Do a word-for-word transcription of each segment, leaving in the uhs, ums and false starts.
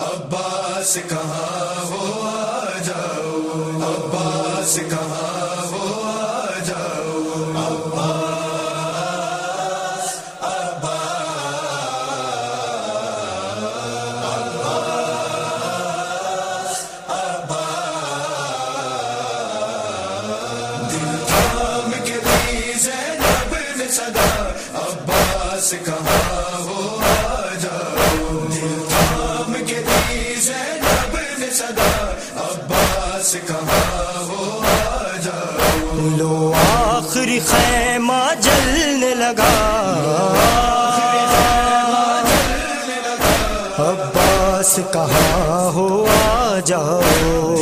عباس کہاں ہو آ جاؤ، عباس کہاں ہو آ جاؤ، عباس عباس عباس دل تھام کے دی زینب نے صدا، عباس کہاں ہو آ جاؤ، دل تھام کے دی زینب نے صدا، عباس کہاں ہو آ جاؤ، لو آخری خیمہ جلنے لگا، عباس کہاں ہو آ جاؤ،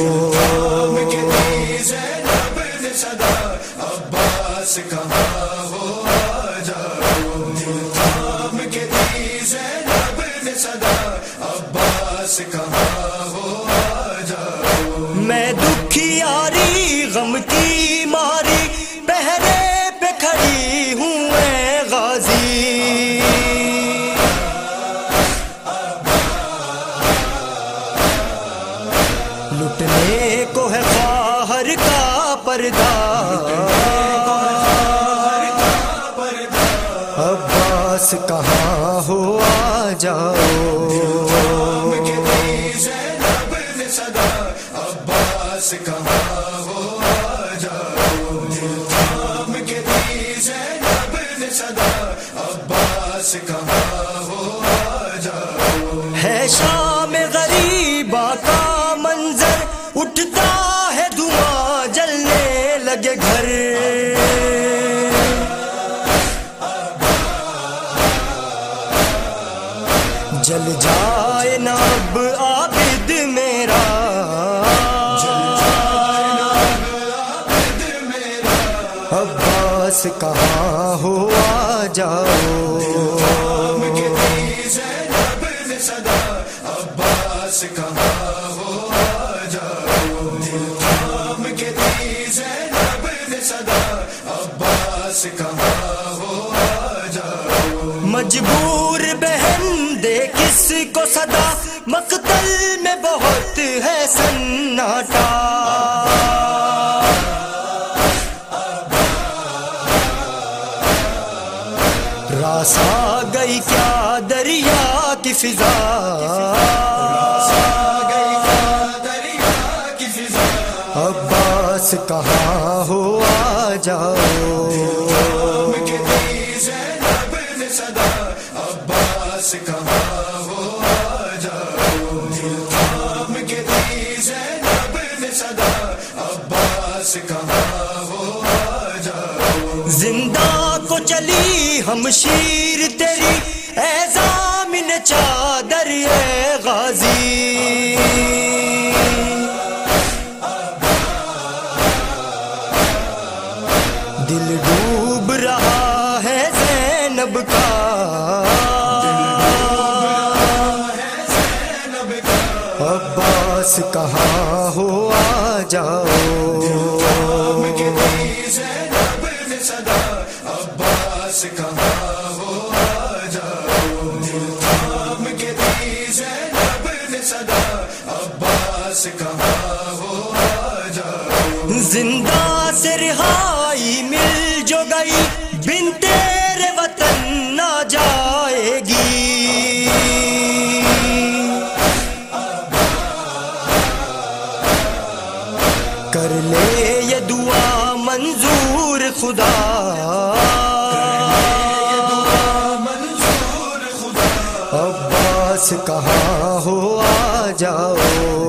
زینب نے صدا، عباس کہاں ہو آ جاؤ، دل تھام کے دی زینب نے صدا، عباس کہاں ہو آ جاؤ، میں دکھیاری غم کی ماری پہرے پہ کھڑی ہوں اے غازی، لٹنے کو ہے خواہر کا پردہ، عباس کہاں ہو آ جاؤ، زینب نے صدا، عباس کہاں ہو آ جاؤ، دل تھام کے دی زینب نے صدا، عباس کہاں ہو آ جاؤ، ہے شام غریبا کا منظر، اٹھتا ہے دھواں جلنے لگے گھر، جل جائے نا اب عابد میرا، عباس کہاں ہو آ جاؤ، زینب نے صدا، عباس کہاں ہو آ جاؤ، دل تھام کے دی زینب نے صدا، عباس کہاں ہو آ جاؤ، مجبور بہن دے کس کو صدا، مقتل میں بہت ہے سناٹا، راس آ گئی کیا دریا کی فضا، عباس کہاں ہو آ جاؤ، زینب نے صدا، عباس کہاں ہو آ جاؤ، دل تھام کے دی زینب نے صدا، عباس کہاں ہو آ جاؤ، زندہ کو چلی ہمشیر تیری، اے ضامن چادر اے غازی، دل ڈوب رہا ہے زینب کا، عباس کہاں ہو آ جاؤ، زینب نے صدا، عباس کہاں ہو آ جاؤ، دل تھام کے دی زینب نے صدا، عباس کہاں ہو آ جاؤ، زندہ سے رہائی مل جو گئی، بن تیرے وطن نہ جائے گی، کر لے یہ دعا منظور خدا، منظور خدا، عباس کہاں ہو آ جاؤ،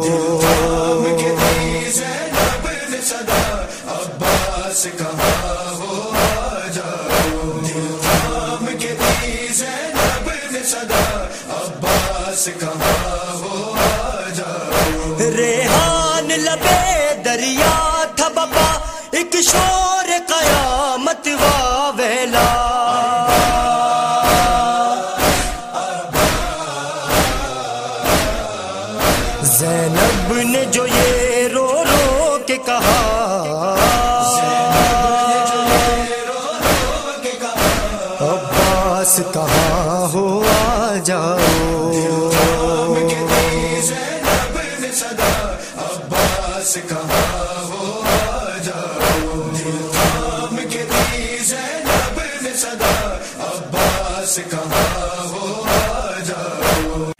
زینب نے صدا، عباس کہاں ہو آ جاؤ، دل تھام کے دی زینب نے صدا، عباس کہاں ہو آ جاؤ، ریحان لبے دریا تھا بپا، ایک شور قیامت واویلا، زینب نے جو یہ رو رو کے کہا، عباس کہاں ہو آ جاؤ، زینب نے صدا عباس کہاں ہو آ جاؤ دل تھام کے دی زینب نے صدا عباس کہاں ہو آ جاؤ